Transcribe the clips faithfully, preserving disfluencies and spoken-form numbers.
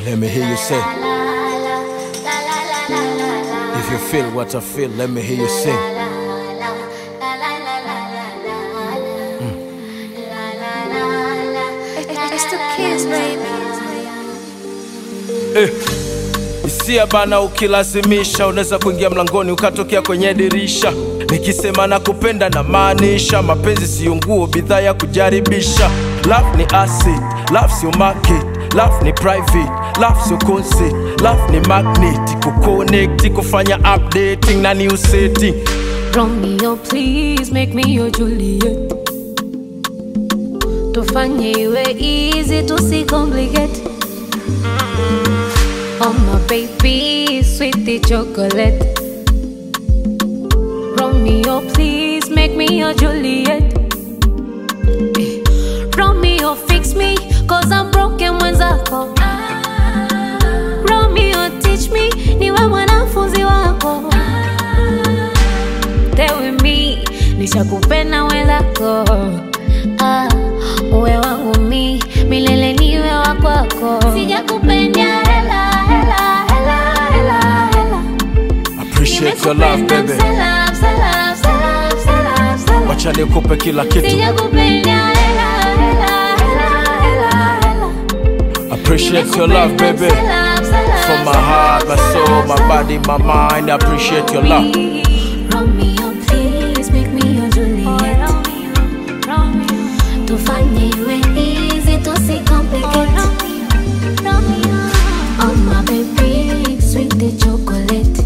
Let me hear you say. If you feel what I feel, let me hear you sing. Mm. It's the kids, baby. Eh. Isia bana ukilazimisha, unaweza kuingia mlangoni ukatokea kwenye dirisha. Nikisema na kupenda na maanisha, mapenzi siyo nguo, bidhaa ya kujaribisha. Love ni acid, love siyo market. Love ni private, love siyo concert. Love ni magnet, kuconnect, kufanya updating na new setting. Romeo, please make me your Juliet. Tufanye iwe easy, tusicomplicate. Oh my baby, sweetie chocolate. Romeo, please make me your Juliet. eh. Romeo, fix me, cause I'm broken mwenzako. Romeo, teach me, niwe mwanafunzi wako. Stay with me, nishakupenda mwenzako. Ah, uwe wangu mi, milele niwe wakwako. Sijakupenda hela, hela, hela, hela, hela. Appreciate your love, baby. Wacha nikupe kila kitu. Sijakupenda hela, hela, hela, hela, hela. Appreciate your love, baby. From my heart, my soul, my body, my mind. I appreciate your love. Romeo, please make me your Juliet. Tufanye iwe easy, tusicomplicate. Oh my baby, sweetie chocolate.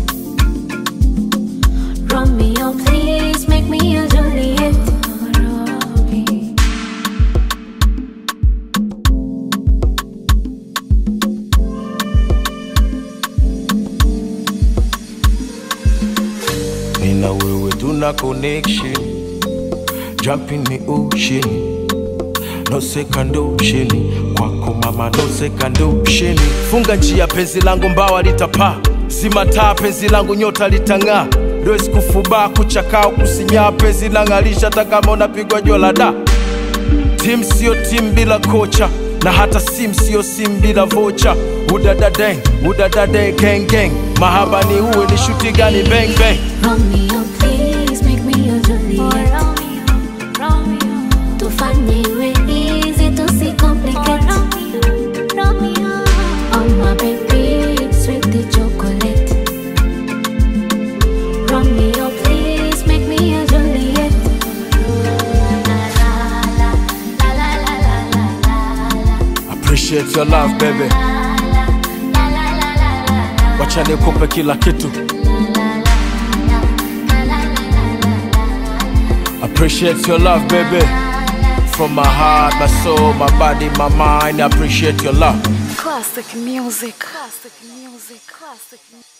Romeo, please make me your Juliet. Nina wewe tuna connection, jump in the ocean. No second ocean, kwako mama no second ocean. Funga njia penzi langu mbawa litapaa, zima taa penzi langu nyota litang'aa. Dois kufuba kuchakao kusinya penzi langalisha takama unapigwa jua la da. Team sio team bila kocha, na hata sim sio sim bila vocha. Udada dang, udada dang gang gang. Mahaba ni uwe ni shuti gani bang bang. Romeo, please make me your Juliet. Tufanye iwe easy, tusicomplicate. Oh my baby, sweetie chocolate. Romeo, please make me your Juliet. Appreciate your love, baby. Wacha nikupe kila kitu. Appreciate your love, baby. From my heart, my soul, my body, my mind. I appreciate your love. Classic music. Classic music. Classic music.